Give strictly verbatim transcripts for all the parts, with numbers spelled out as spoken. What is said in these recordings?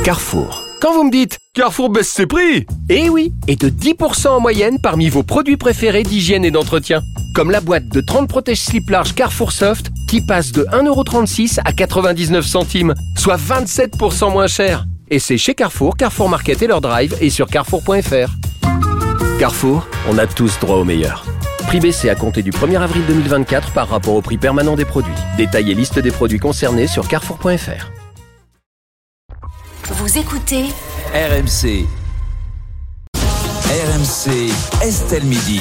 Carrefour. Quand vous me dites « Carrefour baisse ses prix !» Eh oui, et de dix pour cent en moyenne parmi vos produits préférés d'hygiène et d'entretien. Comme la boîte de trente protège-slips larges Carrefour Soft qui passe de un euro trente-six à quatre-vingt-dix-neuf centimes, soit vingt-sept pour cent moins cher. Et c'est chez Carrefour, Carrefour Market et leur drive et sur carrefour point f r. Carrefour, on a tous droit au meilleur. Prix baissé à compter du premier avril deux mille vingt-quatre par rapport au prix permanent des produits. Détail et liste des produits concernés sur carrefour point f r. Vous écoutez R M C. R M C, Estelle Midi.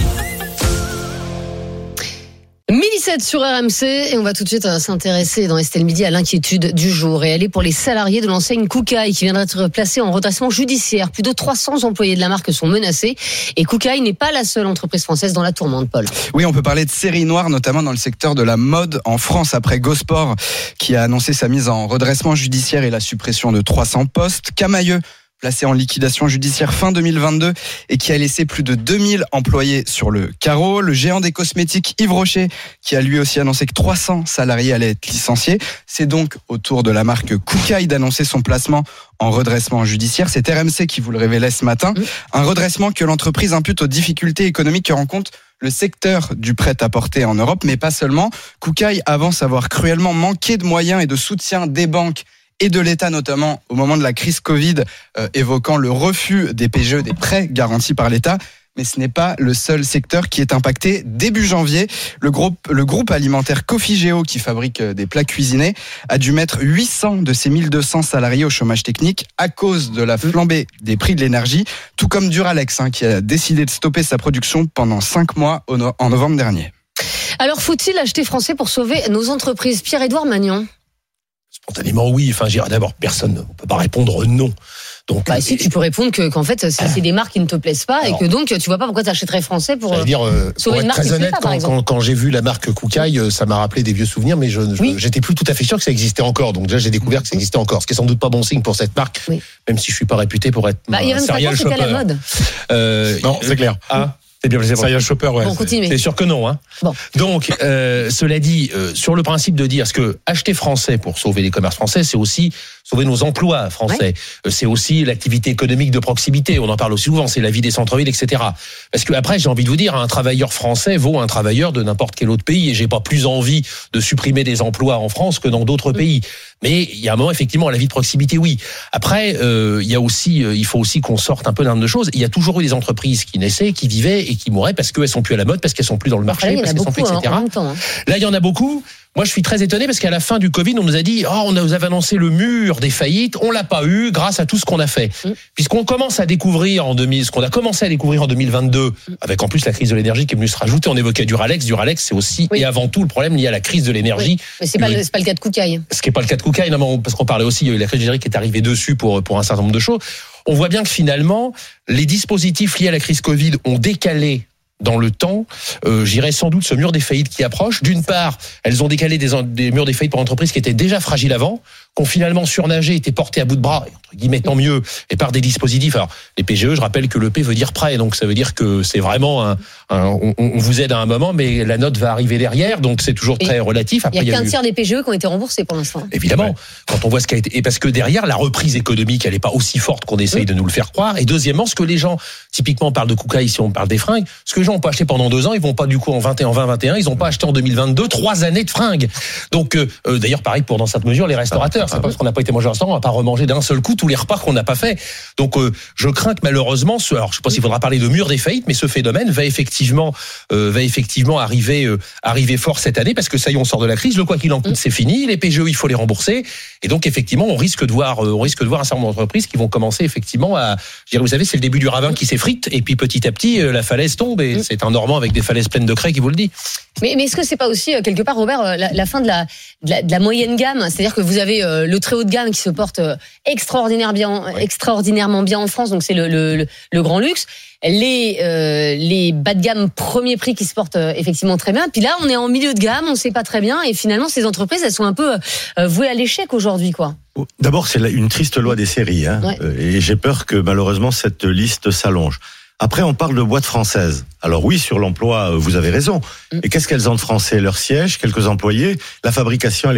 midi sept sur R M C et on va tout de suite s'intéresser dans Estelle Midi à l'inquiétude du jour. Et elle est pour les salariés de l'enseigne Koukaï qui vient d'être placée en redressement judiciaire. Plus de trois cents employés de la marque sont menacés et Koukaï n'est pas la seule entreprise française dans la tourmente, Paul. Oui, on peut parler de série noire, notamment dans le secteur de la mode en France, après Gosport qui a annoncé sa mise en redressement judiciaire et la suppression de trois cents postes. Camaïeu, placé en liquidation judiciaire fin deux mille vingt-deux et qui a laissé plus de deux mille employés sur le carreau. Le géant des cosmétiques Yves Rocher qui a lui aussi annoncé que trois cents salariés allaient être licenciés. C'est donc au tour de la marque Koukaï d'annoncer son placement en redressement judiciaire. C'est R M C qui vous le révélait ce matin. Un redressement que l'entreprise impute aux difficultés économiques que rencontre le secteur du prêt-à-porter en Europe, mais pas seulement. Koukaï avance avoir cruellement manqué de moyens et de soutien des banques et de l'État, notamment au moment de la crise Covid, euh, évoquant le refus des P G E, des prêts garantis par l'État. Mais ce n'est pas le seul secteur qui est impacté. Début janvier, le groupe, le groupe alimentaire Cofigeo, qui fabrique des plats cuisinés, a dû mettre huit cents de ses mille deux cents salariés au chômage technique à cause de la flambée des prix de l'énergie, tout comme Duralex, hein, qui a décidé de stopper sa production pendant cinq mois en novembre dernier. Alors, faut-il acheter français pour sauver nos entreprises ? Pierre-Édouard Magnan. Spontanément, oui. Enfin, j'irais d'abord, personne ne peut pas répondre non. Donc, bah, si, tu peux répondre que, qu'en fait, c'est, c'est des marques qui ne te plaisent pas alors, et que donc, tu vois pas pourquoi tu achèterais français pour, dire, euh, sauver pour une marque très qui honnête, ne te plaît pas, quand, quand, quand j'ai vu la marque Koukaï, ça m'a rappelé des vieux souvenirs, mais je, oui. je, j'étais plus tout à fait sûr que ça existait encore. Donc déjà, j'ai découvert que ça existait encore, ce qui est sans doute pas bon signe pour cette marque, oui. même si je suis pas réputé pour être bah, un serial shopper. C'était la mode. Euh, non, c'est clair. Ah. C'est bien placé. Serial shopper, ouais. Bon, c'est, c'est sûr que non, hein. Bon. Donc, euh, cela dit, euh, sur le principe de dire, ce que acheter français pour sauver les commerces français, c'est aussi sauver nos emplois français. Ouais. Euh, c'est aussi l'activité économique de proximité. On en parle aussi souvent. C'est la vie des centres-villes, et cetera. Parce que après, j'ai envie de vous dire, un travailleur français vaut un travailleur de n'importe quel autre pays. Et j'ai pas plus envie de supprimer des emplois en France que dans d'autres mmh. pays. Mais il y a un moment, effectivement, la vie de proximité, oui. Après, euh, il y a aussi, euh, il faut aussi qu'on sorte un peu d'un de choses. Il y a toujours eu des entreprises qui naissaient, qui vivaient et qui mouraient parce qu'elles sont plus à la mode, parce qu'elles sont plus dans le marché, enfin, là, parce qu'elles sont plus, et cetera. Hein, temps, hein. Là, il y en a beaucoup. Moi, je suis très étonné parce qu'à la fin du Covid, on nous a dit, oh, on nous avait annoncé le mur des faillites. On l'a pas eu grâce à tout ce qu'on a fait. Mmh. Puisqu'on commence à découvrir en deux mille, ce qu'on a commencé à découvrir en deux mille vingt-deux, mmh. avec en plus la crise de l'énergie qui est venue se rajouter. On évoquait Duralex. Duralex, c'est aussi oui. et avant tout le problème lié à la crise de l'énergie. Oui. Mais c'est pas, le, c'est pas le cas de Koukaï. Ce qui est pas le cas de Koukaï, non, parce qu'on parlait aussi, il y a eu la crise de l'énergie qui est arrivée dessus pour, pour un certain nombre de choses. On voit bien que finalement, les dispositifs liés à la crise Covid ont décalé dans le temps, euh, j'irais sans doute ce mur des faillites qui approche. D'une part, elles ont décalé des, des murs des faillites pour entreprises qui étaient déjà fragiles avant, qui ont finalement surnagé, été portées à bout de bras, et entre guillemets tant mieux, et par des dispositifs. Alors, les P G E, je rappelle que le P veut dire prêt, donc ça veut dire que c'est vraiment un, un on, on vous aide à un moment, mais la note va arriver derrière, donc c'est toujours très et relatif. Après, il y a qu'un tiers des P G E qui ont été remboursés pour l'instant. Évidemment, ouais. quand on voit ce qui a été, et parce que derrière, la reprise économique, elle n'est pas aussi forte qu'on essaye oui. de nous le faire croire. Et deuxièmement, ce que les gens, typiquement, on parle de Koukaï, ici on parle des fringues, ce que les gens ont pas acheté pendant deux ans, ils vont pas du coup en vingt et en vingt, vingt et un, ils ont pas acheté en deux mille vingt-deux trois années de fringues. Donc euh, d'ailleurs pareil pour dans cette mesure les restaurateurs, c'est pas parce qu'on n'a pas été manger au restaurant, on va pas remanger d'un seul coup tous les repas qu'on n'a pas fait. Donc euh, je crains que malheureusement ce, alors je sais pas s'il faudra parler de mur des faillites, mais ce phénomène va effectivement euh, va effectivement arriver euh, arriver fort cette année parce que ça y est, on sort de la crise, le quoi qu'il en coûte c'est fini, les P G E il faut les rembourser et donc effectivement on risque de voir euh, on risque de voir un certain nombre d'entreprises qui vont commencer effectivement à je dirais, vous savez, c'est le début du ravin qui s'effrite et puis petit à petit euh, la falaise tombe et mmh. c'est un Normand avec des falaises pleines de craie qui vous le dit. Mais, mais est-ce que c'est pas aussi quelque part, Robert, la, la fin de la, de la de la moyenne gamme, c'est-à-dire que vous avez euh, le très haut de gamme qui se porte euh, extraordinaire bien, ouais. extraordinairement bien en France, donc c'est le, le, le, le grand luxe. Les euh, les bas de gamme premier prix qui se portent euh, effectivement très bien. Puis là, on est en milieu de gamme, on sait pas très bien, et finalement, ces entreprises, elles sont un peu euh, vouées à l'échec aujourd'hui, quoi. D'abord, c'est une triste loi des séries, hein, ouais. et j'ai peur que malheureusement cette liste s'allonge. Après, on parle de boîtes françaises. Alors oui, sur l'emploi, vous avez raison. Et qu'est-ce qu'elles ont de français ? Leur siège, quelques employés. La fabrication, elle est où ?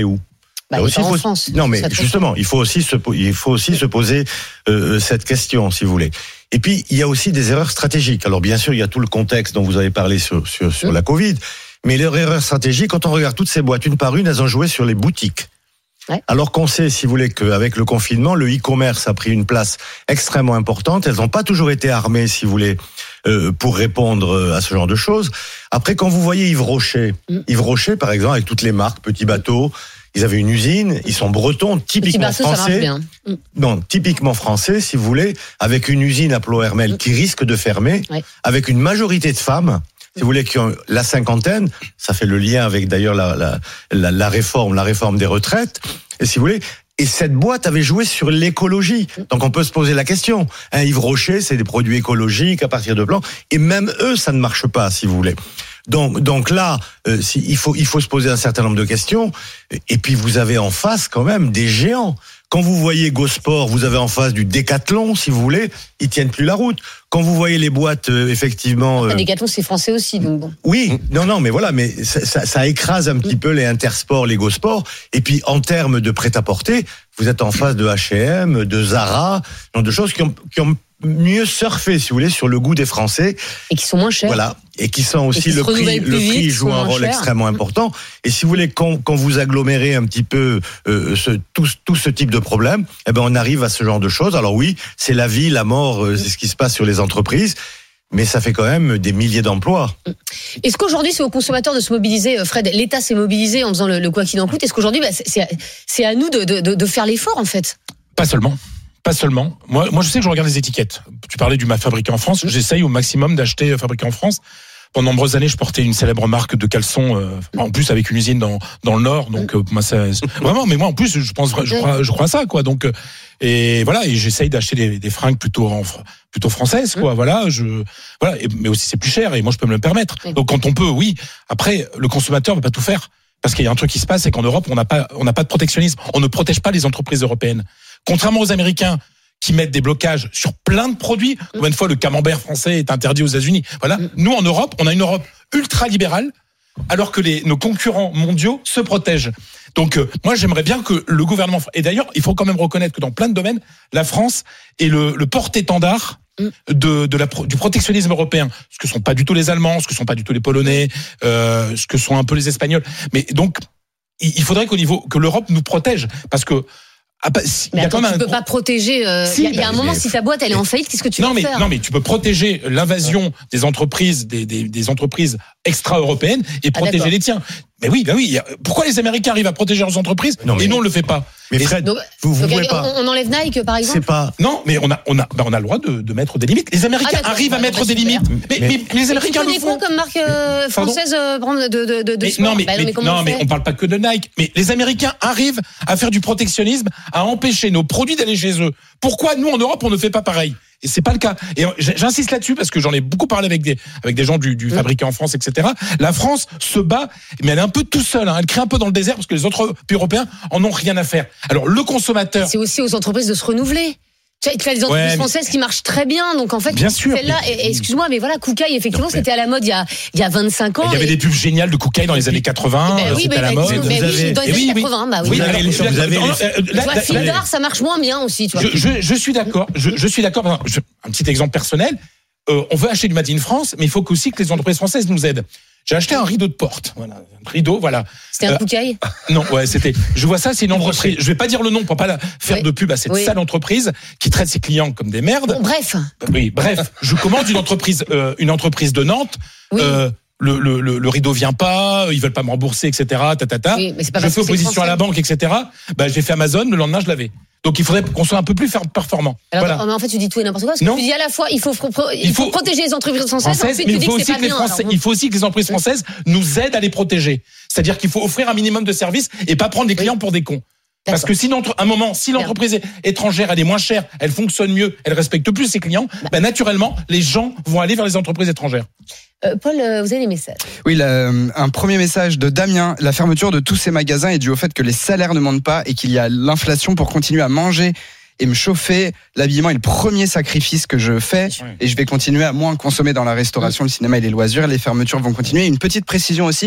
Bah, aussi, en faut, France, non, mais ça te justement, il faut aussi se, il faut aussi oui. se poser euh, cette question, si vous voulez. Et puis, il y a aussi des erreurs stratégiques. Alors, bien sûr, il y a tout le contexte dont vous avez parlé sur, sur, sur mmh. la Covid, mais les erreurs stratégiques, quand on regarde toutes ces boîtes, une par une, elles ont joué sur les boutiques. Ouais. Alors qu'on sait, si vous voulez, qu'avec le confinement, le e-commerce a pris une place extrêmement importante. Elles n'ont pas toujours été armées, si vous voulez, euh, pour répondre à ce genre de choses. Après, quand vous voyez Yves Rocher, mmh. Yves Rocher, par exemple, avec toutes les marques, Petit Bateau, ils avaient une usine, ils sont bretons, typiquement bateau, français. Mmh. Non, typiquement français, si vous voulez, avec une usine à Plohermel mmh. qui risque de fermer, ouais. avec une majorité de femmes. Si vous voulez, qui ont la cinquantaine, ça fait le lien avec d'ailleurs la, la, la, la réforme, la réforme des retraites. Et si vous voulez, et cette boîte avait joué sur l'écologie. Donc on peut se poser la question. Hein, Yves Rocher, c'est des produits écologiques à partir de plants, et même eux, ça ne marche pas, si vous voulez. Donc, donc là, euh, si, il faut, il faut se poser un certain nombre de questions. Et puis vous avez en face quand même des géants. Quand vous voyez Gosport, vous avez en face du Décathlon, si vous voulez, ils tiennent plus la route. Quand vous voyez les boîtes, euh, effectivement... Euh... Décathlon, c'est français aussi, donc bon. Oui, non, non, mais voilà, mais ça, ça, ça écrase un petit mmh. peu les Intersport, les Gosport. Et puis, en termes de prêt-à-porter, vous êtes en face de H et M, de Zara, genre de choses qui ont, qui ont mieux surfer, si vous voulez, sur le goût des Français. Et qui sont moins chers. Voilà. Et qui sont aussi, qui le prix, le vite, prix joue un rôle cher. extrêmement important. Et si vous voulez, quand, quand vous agglomérez un petit peu euh, ce, tout, tout ce type de problème, eh ben, on arrive à ce genre de choses. Alors oui, c'est la vie, la mort, euh, c'est ce qui se passe sur les entreprises. Mais ça fait quand même des milliers d'emplois. Est-ce qu'aujourd'hui, c'est aux consommateurs de se mobiliser, Fred? L'État s'est mobilisé en faisant le, le quoi qu'il en coûte. Est-ce qu'aujourd'hui, bah, c'est, c'est à nous de, de, de faire l'effort, en fait? Pas seulement. Pas seulement. Moi, moi, je sais que je regarde les étiquettes. Tu parlais du fabriqué en France. J'essaye au maximum d'acheter fabriqué en France. Pendant de nombreuses années, je portais une célèbre marque de caleçons, euh, en plus avec une usine dans dans le Nord. Donc euh, moi, ça, vraiment. Mais moi, en plus, je pense, je crois, je crois à ça, quoi. Donc euh, et voilà, et j'essaye d'acheter des, des fringues plutôt en, plutôt françaises, quoi. Voilà, je voilà. Et, mais aussi, c'est plus cher et moi, je peux me le permettre. Donc quand on peut, oui. Après, le consommateur ne peut pas tout faire. Parce qu'il y a un truc qui se passe, c'est qu'en Europe, on n'a pas, on n'a pas de protectionnisme. On ne protège pas les entreprises européennes. Contrairement aux Américains qui mettent des blocages sur plein de produits. Combien de fois le camembert français est interdit aux États-Unis? Voilà. Nous, en Europe, on a une Europe ultra libérale, alors que les, nos concurrents mondiaux se protègent. Donc, euh, moi, j'aimerais bien que le gouvernement, et d'ailleurs, il faut quand même reconnaître que dans plein de domaines, la France est le, le porte-étendard de, de la, du protectionnisme européen. Ce que sont pas du tout les Allemands, ce que sont pas du tout les Polonais, euh, ce que sont un peu les Espagnols. Mais donc, il faudrait qu'au niveau, que l'Europe nous protège, parce que Ah bah, si, mais y a attends, quand même tu un... peux pas protéger. Il euh, si, y a, bah, y a un moment, mais... si ta boîte elle est en faillite, qu'est-ce que tu non, vas mais, faire? Non, mais tu peux protéger l'invasion des entreprises, des, des, des entreprises extra-européennes et protéger ah, les tiens. Mais oui, bah oui. Pourquoi les Américains arrivent à protéger leurs entreprises non, mais... et nous on le fait pas? Mais Fred, donc, vous vous voulez pas on, on enlève Nike par exemple? C'est pas. Non, mais on a on a bah, on a le droit de, de mettre des limites. Les Américains ah, arrivent à mettre bah, des limites. Mais, mais, mais les Américains le font. Tu connais quoi comme marque euh, française euh, de de de, de mais, sport? Non, mais, bah, mais, mais, non, mais on parle pas que de Nike. Mais les Américains arrivent à faire du protectionnisme, à empêcher nos produits d'aller chez eux. Pourquoi nous en Europe on ne fait pas pareil? Et c'est pas le cas. Et j'insiste là-dessus parce que j'en ai beaucoup parlé avec des avec des gens du, du fabriqué en France, et cetera. La France se bat, mais elle est un peu tout seule. Hein. Elle crée un peu dans le désert parce que les autres pays européens en ont rien à faire. Alors le consommateur. C'est aussi aux entreprises de se renouveler. Tu as des entreprises ouais, françaises qui marchent très bien, donc en fait, bien sûr, celle-là, et, excuse-moi, mais voilà, Koukaï, effectivement, c'était à la mode il y a, il y a vingt-cinq ans. Il y avait et... des pubs géniales de Koukaï dans les années quatre-vingts, ben oui, c'était ben, à la mode. Mais oui, avez... dans les années quatre-vingts, bah oui. oui alors, vous avez tu vois, Fildar, ça marche moins bien aussi, tu vois. Je, je, je suis d'accord, je, je suis d'accord. Un petit exemple personnel, euh, on veut acheter du Made in France, mais il faut aussi que les entreprises françaises nous aident. J'ai acheté un rideau de porte, voilà, un rideau, voilà. C'était un Koukaï euh, Non, ouais, c'était. Je vois ça, c'est une entreprise. Je vais pas dire le nom pour pas la faire oui. de pub à cette oui. sale entreprise qui traite ses clients comme des merdes. Bon, bref. Oui, bref. Je commande une entreprise, euh, une entreprise de Nantes. Oui. Euh, le, le, le, le rideau vient pas, ils veulent pas me rembourser, et cetera. Ta, ta, ta. Oui, mais c'est pas je fais opposition à la banque, et cetera. Bah, j'ai fait Amazon. Le lendemain, je l'avais. Donc il faudrait qu'on soit un peu plus performant. Alors, voilà. Mais en fait, tu dis tout et n'importe quoi. Parce que non. Tu dis à la fois, il faut, il il faut, faut protéger les entreprises françaises, françaises ensuite, mais tu dis que c'est pas bien. Français, alors, il faut aussi que les entreprises françaises nous aident à les protéger. C'est-à-dire qu'il faut offrir un minimum de services et pas prendre les clients oui. pour des cons. Parce que si à un moment, si l'entreprise étrangère elle est moins chère, elle fonctionne mieux, elle respecte plus ses clients, bah. bah naturellement les gens vont aller vers les entreprises étrangères. Euh, Paul, euh, vous avez des messages? Oui, là, un premier message de Damien. La fermeture de tous ces magasins est due au fait que les salaires ne montent pas et qu'il y a l'inflation pour continuer à manger et me chauffer. L'habillement est le premier sacrifice que je fais et je vais continuer à moins consommer dans la restauration, le cinéma et les loisirs. Les fermetures vont continuer. Une petite précision aussi.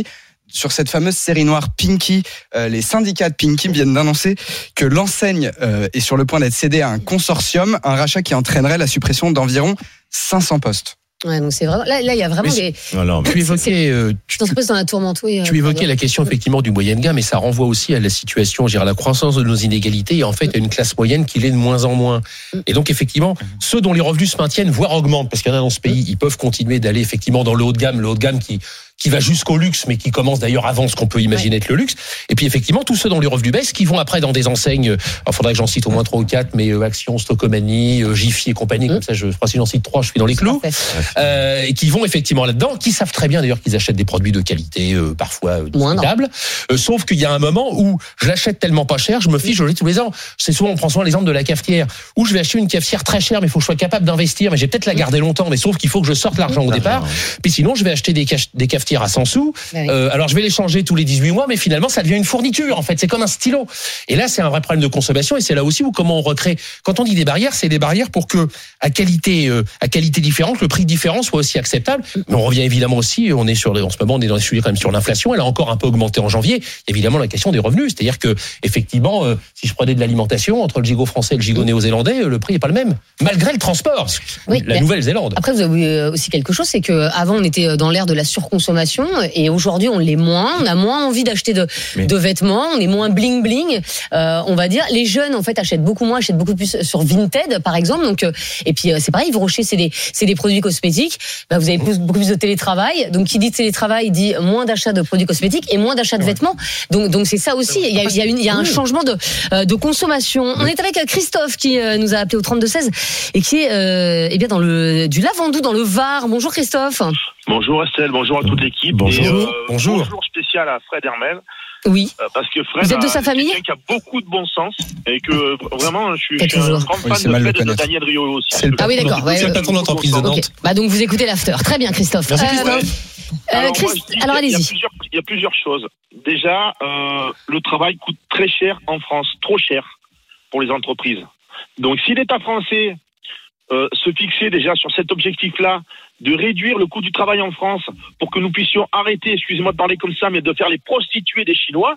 sur cette fameuse série noire Pinky. Euh, les syndicats de Pinky viennent d'annoncer que l'enseigne euh, est sur le point d'être cédée à un consortium, un rachat qui entraînerait la suppression d'environ cinq cents postes. Ouais, donc c'est vraiment là, là il y a vraiment des. Alors, Tu évoquais, euh, tu, tu, dans la tourmente, oui, tu évoquais la question effectivement du moyenne gamme, et ça renvoie aussi à la situation, je dirais, à la croissance de nos inégalités, et en fait à une classe moyenne qui l'est de moins en moins. Et donc effectivement, ceux dont les revenus se maintiennent, voire augmentent, parce qu'il y en a dans ce pays, ils peuvent continuer d'aller effectivement dans le haut de gamme, le haut de gamme qui qui va jusqu'au luxe, mais qui commence d'ailleurs avant ce qu'on peut imaginer ouais. être le luxe. Et puis effectivement, tous ceux dont les revenus baissent, qui vont après dans des enseignes, il faudrait que j'en cite au moins trois ou quatre, mais euh, Action, Stocomanie, euh, Jiffy et compagnie, mmh. comme ça, je, je crois que si j'en cite trois, je suis dans les clous, euh, et qui vont effectivement là-dedans, qui savent très bien d'ailleurs qu'ils achètent des produits de qualité, euh, parfois euh, discutables, euh, sauf qu'il y a un moment où je l'achète tellement pas cher, je me fiche, je le dis tous les ans. C'est souvent, on prend souvent l'exemple de la cafetière, où je vais acheter une cafetière très chère, mais il faut que je sois capable d'investir, mais j'ai peut-être la garder longtemps, mais sauf qu'il faut que je sorte l'argent au départ, puis sinon je vais acheter des, ca- des cafetières à cent sous. Euh, alors je vais les changer tous les dix-huit mois, mais finalement ça devient une fourniture en fait, c'est comme un stylo. Et là c'est un vrai problème de consommation, et c'est là aussi où comment on recrée. Quand on dit des barrières, c'est des barrières pour que à qualité euh, à qualité différente, le prix différent soit aussi acceptable. Mais on revient évidemment aussi, on est sur en ce moment on est dans les sujets quand même sur l'inflation, elle a encore un peu augmenté en janvier. Évidemment la question des revenus, c'est-à-dire que effectivement euh, si je prenais de l'alimentation entre le gigot français et le gigot néo-zélandais, euh, le prix est pas le même, malgré le transport. Oui, la Nouvelle-Zélande. Après vous avez aussi quelque chose, c'est que avant on était dans l'ère de la surconsommation, et aujourd'hui on l'est moins, on a moins envie d'acheter de, de vêtements, on est moins bling bling, euh, on va dire. Les jeunes en fait achètent beaucoup moins, achètent beaucoup plus sur Vinted par exemple. Donc euh, et puis euh, c'est pareil, Yves Rocher c'est des c'est des produits cosmétiques. Bah, vous avez plus, beaucoup plus de télétravail, donc qui dit télétravail dit moins d'achat de produits cosmétiques et moins d'achat de vêtements. Donc donc c'est ça aussi. Il y a il y a une il y a un changement de euh, de consommation. On est avec Christophe qui euh, nous a appelé au trente-deux seize et qui est euh, eh bien dans le du Lavandou dans le Var. Bonjour Christophe. Bonjour Estelle, bonjour à toute l'équipe. Bonjour. Et, euh, bonjour. Bonjour spécial à Fred Hermel. Oui. Euh, parce que Fred Vous êtes de a, sa famille ? quelqu'un qui a beaucoup de bon sens et que vraiment je suis, je suis un toujours. grand Oui, fan c'est de mal Fred le et de connaître. Daniel Riolo aussi. C'est le Ah oui d'accord. Ouais, C'est le euh, patron d'entreprise de ok. Nantes. Bah donc vous écoutez l'after. Très bien Christophe. Merci, Euh, Christophe. Euh, Alors, Christ... moi, je dis, Alors il y a allez-y. plusieurs, il y a plusieurs choses. Déjà, euh, le travail coûte très cher en France, trop cher pour les entreprises. Donc si l'État français euh, se fixait déjà sur cet objectif-là, de réduire le coût du travail en France pour que nous puissions arrêter, excusez-moi de parler comme ça, mais de faire les prostituées des Chinois,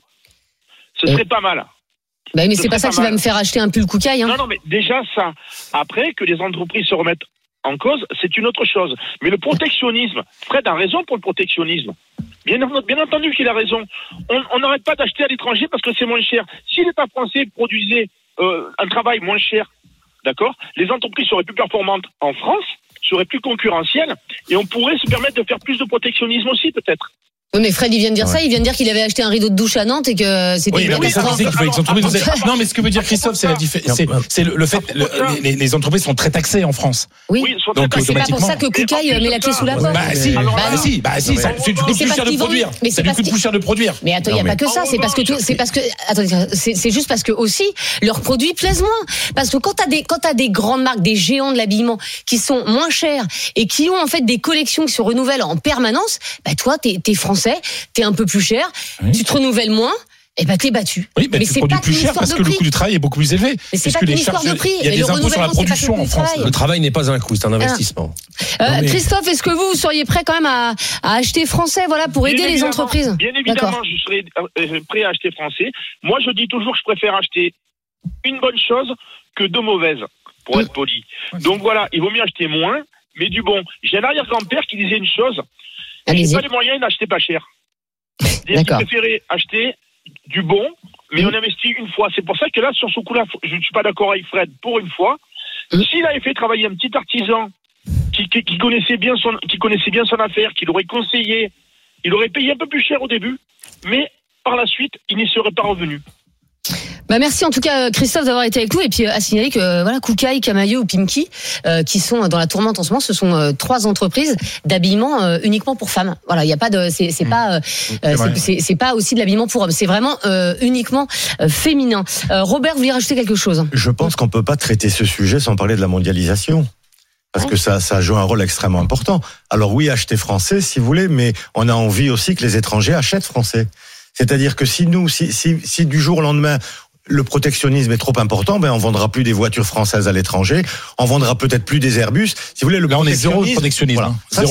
ce serait pas mal. Bah, mais Ce c'est pas ça serait pas qui va mal. me faire acheter un pull Koukaï. Hein. Non, non, mais déjà ça. Après, que les entreprises se remettent en cause, c'est une autre chose. Mais le protectionnisme, Fred a raison pour le protectionnisme. Bien, bien entendu qu'il a raison. On n'arrête pas d'acheter à l'étranger parce que c'est moins cher. Si l'État français produisait euh, un travail moins cher, d'accord, les entreprises seraient plus performantes en France, seraient plus concurrentielles, et on pourrait se permettre de faire plus de protectionnisme aussi, peut-être. Oui, mais Fred, il vient de dire Ouais. ça. Il vient de dire qu'il avait acheté un rideau de douche à Nantes et que c'était Oui, une mais ça, catastrophe. c'est qu'il faut que les entreprises nous aident. Non, mais ce que veut dire Christophe, c'est la diffé- c'est, c'est le, le fait, le- les, les entreprises sont très taxées en France. Oui. Oui, sont Donc, très C'est pas pour ça que Koukaï met la clé sous la porte. Bah si, Alors bah là- si, bah si, ça, c'est du Mais coût c'est plus parce cher de qu'ils vendent- produire. mais c'est Ça lui parce coûte qu'ils- plus cher de produire. Mais attends, il n'y a Non, pas mais- que ça. C'est parce que tout, c'est parce que, attendez, c'est, c'est juste parce que aussi, leurs produits plaisent moins. Parce que quand t'as des, quand t'as des grandes marques, des géants de l'habillement qui sont moins chers et qui ont en fait des collections qui se renouvellent en permanence, bah toi, t'es, t'es français, t'es un peu plus cher, Oui. tu te renouvelles moins. Et bah t'es battu. Oui, mais, mais tu c'est produis pas plus qu'une cher histoire parce de que le prix. coût du travail est beaucoup plus élevé. Mais c'est Puisque pas les qu'une histoire charges- de prix. il y a Mais des le impôts sur la renouvellement, c'est pas production que en le France. travail. Le travail n'est pas un coût, c'est un investissement. Euh, Non, mais- Christophe, est-ce que vous, vous seriez prêt quand même à, à acheter français, voilà, pour Bien aider les évidemment, entreprises? Bien évidemment, D'accord. je serais euh, prêt à acheter français. Moi, je dis toujours que je préfère acheter une bonne chose que deux mauvaises, pour Mm. être poli. Donc voilà, il vaut mieux acheter moins, mais du bon. J'ai un arrière-grand-père qui disait une chose, j'ai Allez-y. pas les moyens d'acheter pas cher. Il D'accord. préférait acheter du bon, mais Mm. on investit une fois. C'est pour ça que là, sur ce coup-là, je ne suis pas d'accord avec Fred, pour une fois. Mm. S'il avait fait travailler un petit artisan qui, qui, qui connaissait bien son, qui connaissait bien son affaire, qui l'aurait conseillé, il aurait payé un peu plus cher au début, mais par la suite, il n'y serait pas revenu. Bah merci en tout cas Christophe d'avoir été avec nous, et puis euh, à signaler que euh, voilà, Koukaï, Camaïeu ou Pimki euh, qui sont dans la tourmente en ce moment, ce sont euh, trois entreprises d'habillement euh, uniquement pour femmes. Voilà, il y a pas de c'est c'est pas euh, euh, c'est, c'est, c'est pas aussi de l'habillement pour hommes, c'est vraiment euh, uniquement euh, féminin. Euh, Robert, vous voulez rajouter quelque chose? Je pense qu'on peut pas traiter ce sujet sans parler de la mondialisation. Parce que ça, ça joue un rôle extrêmement important. Alors oui, acheter français, si vous voulez, mais on a envie aussi que les étrangers achètent français. C'est-à-dire que si nous, si, si, si du jour au lendemain, le protectionnisme est trop important, ben on vendra plus des voitures françaises à l'étranger, on vendra peut-être plus des Airbus. Si vous voulez, le Là, on est zéro protectionnisme- protectionnisme. Voilà. hein. Ça, Zéro c'est- là.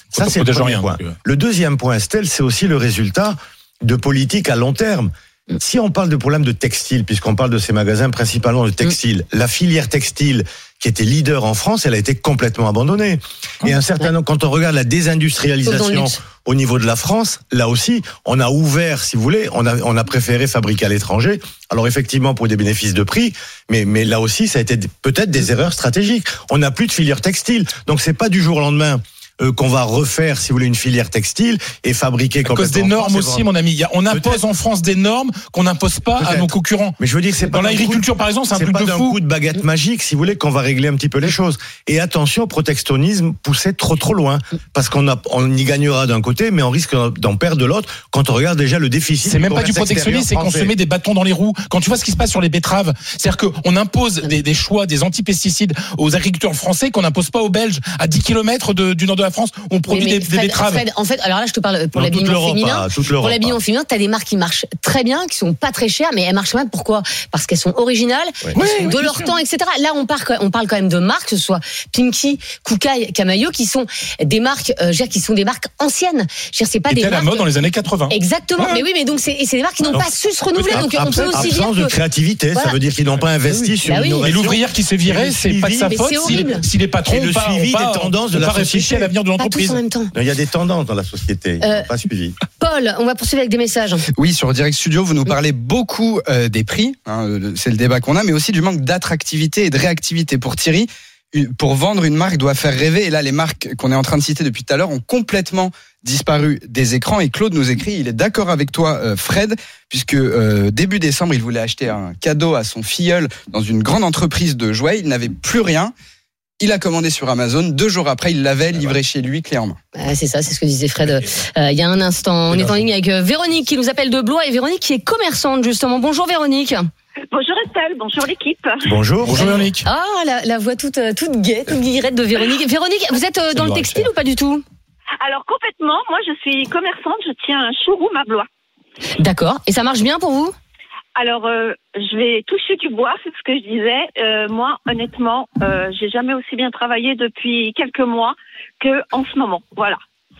Ça, c'est le premier point. Le deuxième point, Estelle, c'est aussi le résultat de politique à long terme. Si on parle de problème de textile, puisqu'on parle de ces magasins principalement de textile, mmh. la filière textile qui était leader en France, elle a été complètement abandonnée. Et un certain nombre, quand on regarde la désindustrialisation au niveau de la France, là aussi, on a ouvert, si vous voulez, on a, on a préféré fabriquer à l'étranger. Alors effectivement, pour des bénéfices de prix, mais, mais là aussi, ça a été peut-être des erreurs stratégiques. On n'a plus de filière textile. Donc c'est pas du jour au lendemain Euh, qu'on va refaire, si vous voulez, une filière textile et fabriquer complètement. À cause des normes aussi, mon ami. On impose en France des normes qu'on n'impose pas à nos concurrents. Mais je veux dire, c'est pas dans l'agriculture, par exemple, c'est un truc de fou. C'est pas d'un coup de baguette magique, si vous voulez, qu'on va régler un petit peu les choses. Et attention, protectionnisme poussé trop trop loin, parce qu'on a, on y gagnera d'un côté, mais on risque d'en perdre de l'autre. Quand on regarde déjà le déficit. C'est même pas du protectionnisme, c'est qu'on se met des bâtons dans les roues. Quand tu vois ce qui se passe sur les betteraves, c'est-à-dire qu'on impose des, des choix, des antipesticides aux agriculteurs français qu'on n'impose pas aux Belges à dix kilomètres de, du nord de la France où on produit. Des, des Fred, betteraves. Fred, en fait, alors là, je te parle pour l'habillement féminin. Pour l'habillement féminin, t'as des marques qui marchent très bien, qui sont pas très chères, mais elles marchent même. Pourquoi ? Parce qu'elles sont originales, ouais. elles sont oui, de oui, leur temps, et cetera. Là, on parle, on parle quand même de marques, que ce soit Pinky, Kukai, Camaïeu, qui sont des marques, euh, qui sont des marques anciennes. Je veux dire, c'est pas qui des étaient marques. à la mode dans les années quatre-vingts. Exactement. Ouais. Mais oui, mais donc c'est, c'est des marques qui n'ont alors, pas su se renouveler. Donc on peut aussi dire absence que de créativité, voilà. Ça veut dire qu'ils n'ont pas investi oui. sur bah oui. l'innovation. Et l'ouvrière qui s'est virée, c'est pas de sa faute si, si les patrons et le pas, suivi pas, des tendances de la société à l'avenir de l'entreprise. Pas tous en même temps. Il y a des tendances dans la société, euh, pas suivi. Paul, on va poursuivre avec des messages. Oui, sur Direct Studio, vous nous parlez beaucoup euh, des prix, hein, c'est le débat qu'on a, mais aussi du manque d'attractivité et de réactivité. Pour Thierry, pour vendre une marque doit faire rêver, et là les marques qu'on est en train de citer depuis tout à l'heure ont complètement disparu des écrans. Et Claude nous écrit, il est d'accord avec toi euh, Fred, puisque euh, début décembre il voulait acheter un cadeau à son filleul dans une grande entreprise de jouets, il n'avait plus rien. Il a commandé sur Amazon. Deux jours après, il l'avait livré chez lui, clé en main. Ah, c'est ça, c'est ce que disait Fred euh, il y a un instant. On est en ligne avec euh, Véronique qui nous appelle de Blois. Et Véronique qui est commerçante, justement. Bonjour Véronique. Bonjour Estelle, bonjour l'équipe. Bonjour. Bonjour Véronique. Ah, la, la voix toute, toute gaie, toute guillerette de Véronique. Véronique, vous êtes euh, dans le textile ou pas du tout ? Alors complètement, moi je suis commerçante, je tiens un showroom à Blois. D'accord. Et ça marche bien pour vous ? Alors, euh, je vais toucher du bois, c'est ce que je disais. Euh, moi, honnêtement, euh, j'ai jamais aussi bien travaillé depuis quelques mois que en ce moment. Voilà.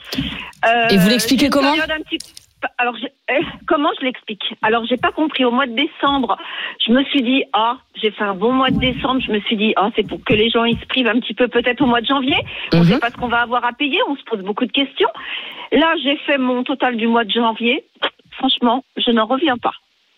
Euh, Et vous l'expliquez comment ? petit... Alors, euh, comment je l'explique ? Alors, j'ai pas compris. Au mois de décembre, je me suis dit, ah, j'ai fait un bon mois de décembre. Je me suis dit, ah, c'est pour que les gens ils se privent un petit peu peut-être au mois de janvier. On ne mm-hmm. sait pas ce qu'on va avoir à payer. On se pose beaucoup de questions. Là, j'ai fait mon total du mois de janvier. Franchement, je n'en reviens pas.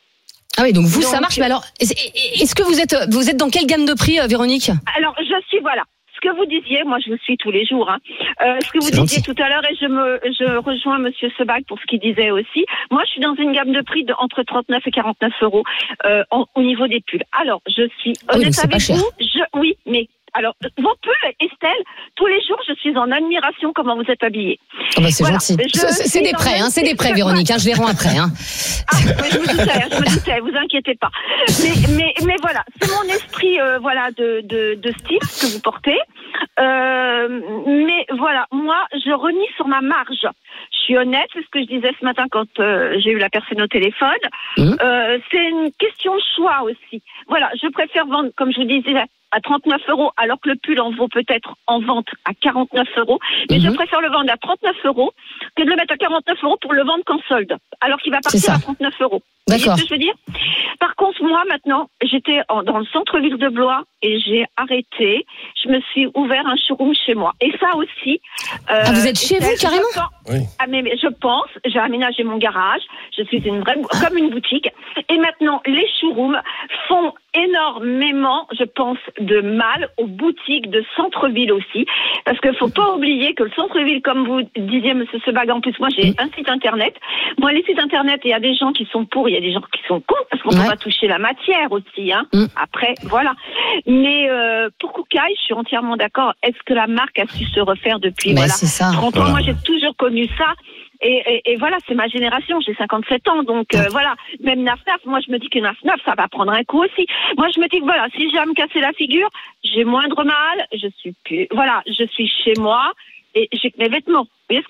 Ah oui, donc vous, donc, ça marche. Mais alors, est-ce que vous êtes, vous êtes dans quelle gamme de prix, Véronique ? Alors, je suis, voilà. Ce que vous disiez, moi je vous suis tous les jours, hein. euh, ce que vous C'est disiez gentil. tout à l'heure, et je me je rejoins Monsieur Sebag pour ce qu'il disait aussi. Moi je suis dans une gamme de prix de entre trente-neuf et quarante-neuf euros euh, en, au niveau des pulls. Alors je suis ah oui, honnête avec cher. vous, je, oui, mais alors vos pulls, Estelle, tous les jours je suis en admiration comment vous êtes habillée. Oh bah c'est voilà. gentil. Je C'est, c'est des prêts, hein, c'est des prêts, Véronique. Hein, je les rends après. Hein. Ah, oui, je me doutais, je me doutais, vous inquiétez pas. Mais, mais, mais voilà, c'est mon esprit, euh, voilà, de, de, de style que vous portez. Euh, mais voilà, moi, je renie sur ma marge. Je suis honnête, c'est ce que je disais ce matin quand euh, j'ai eu la personne au téléphone. Mmh. Euh, c'est une question de choix aussi. Voilà, je préfère vendre, comme je vous disais, à trente-neuf euros, alors que le pull en vaut peut-être en vente à quarante-neuf euros. Mais mmh. je préfère le vendre à trente-neuf euros que de le mettre à quarante-neuf euros pour le vendre qu'en solde, alors qu'il va partir à trente-neuf euros. Vous voyez ce que je veux dire ? Par contre, moi, maintenant, j'étais en, dans le centre-ville de Blois et j'ai arrêté. Je me suis ouvert un showroom chez moi. Et ça aussi... Euh, ah, vous êtes chez vous, carrément ? pense, oui. ah, mais, mais je pense, j'ai aménagé mon garage, je suis une vraie, comme une boutique. Et maintenant, les showrooms font énormément, je pense, de mal aux boutiques de centre-ville aussi. Parce qu'il ne faut pas oublier que le centre-ville, comme vous disiez, M. Sebag, en plus, moi, j'ai un site internet. Moi, les sites internet, il y a des gens qui sont pour, il y a des gens qui sont contre, parce qu'on ouais. va toucher la matière aussi. Hein. Mm. Après, voilà. Mais euh, pour Kukai, je suis entièrement d'accord. Est-ce que la marque a su se refaire depuis Mais voilà, c'est ça. trente ans ? Voilà. Moi, j'ai toujours connu ça. Et, et, et voilà, c'est ma génération, j'ai cinquante-sept ans, donc euh, voilà, même Naf Naf, moi je me dis que Naf Naf, ça va prendre un coup aussi. Moi je me dis que voilà, si j'ai à me casser la figure, j'ai moindre mal, je suis plus, voilà, je suis chez moi et j'ai que mes vêtements. Vous voyez ce que je veux dire ?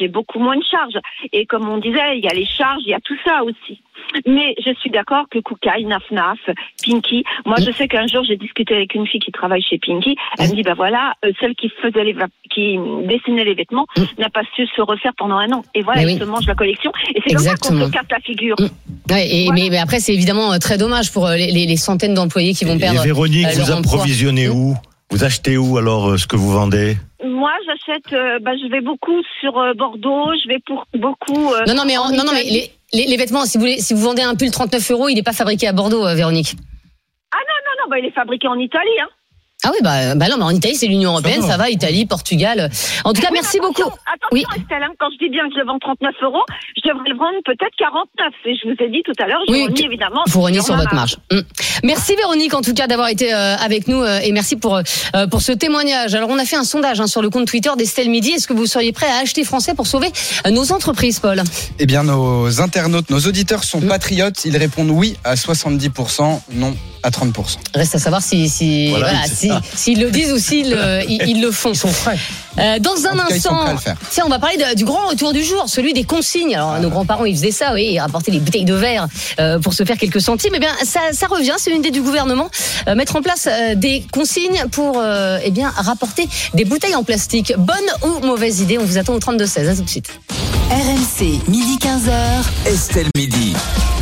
j'ai beaucoup moins de charges. Et comme on disait, il y a les charges, il y a tout ça aussi. Mais je suis d'accord que Koukaï, Naf Naf, Pinky, moi je sais qu'un jour j'ai discuté avec une fille qui travaille chez Pinky, elle me dit bah voilà, euh, celle qui faisait les qui dessinait les vêtements mmh. n'a pas su se refaire pendant un an. Et voilà, mais elle oui. se mange la collection. Et c'est Exactement. comme ça qu'on se casse la figure. Mmh. Ouais, et, voilà. mais, mais après c'est évidemment très dommage pour les, les, les centaines d'employés qui vont et, perdre. Et Véronique, euh, vous approvisionnez mmh. où? Vous achetez où alors euh, ce que vous vendez? Moi, j'achète. Euh, bah, je vais beaucoup sur euh, Bordeaux. Je vais pour beaucoup. Euh, non, non, mais en, non, non, mais les, les, les vêtements. Si vous voulez, si vous vendez un pull trente-neuf euros, il n'est pas fabriqué à Bordeaux, euh, Véronique. Ah non, non, non. Bah, il est fabriqué en Italie, hein. Ah oui, bah, bah non, mais en Italie, c'est l'Union Européenne, ça va, Italie, Portugal. En tout cas, oui, merci attention, beaucoup. Attention, oui. Estelle, hein, quand je dis bien que je le vends trente-neuf euros, je devrais le vendre peut-être quarante-neuf. Et je vous ai dit tout à l'heure, je oui, renie évidemment. Vous reniez sur votre marge. Mmh. Merci Véronique, en tout cas, d'avoir été euh, avec nous euh, et merci pour, euh, pour ce témoignage. Alors, on a fait un sondage hein, sur le compte Twitter d'Estelle Midi. Est-ce que vous seriez prêt à acheter français pour sauver euh, nos entreprises, Paul? Eh bien, nos internautes, nos auditeurs sont mmh. patriotes. Ils répondent oui à soixante-dix pour cent, non à trente pour cent. Reste à savoir si, si, voilà, voilà, si, s'ils le disent ou s'ils euh, ils, ils le font. Ils sont prêts. Euh, dans un cas, instant, tiens, on va parler de, du grand retour du jour, celui des consignes. Alors, ah, nos grands-parents, ils faisaient ça, oui, ils rapportaient des bouteilles de verre euh, pour se faire quelques centimes. Eh bien, ça, ça revient, c'est une idée du gouvernement, euh, mettre en place euh, des consignes pour, euh, eh bien, rapporter des bouteilles en plastique. Bonne ou mauvaise idée? On vous attend au trente-deux seize. À tout de suite. R M C, midi quinze heures. Estelle Midi.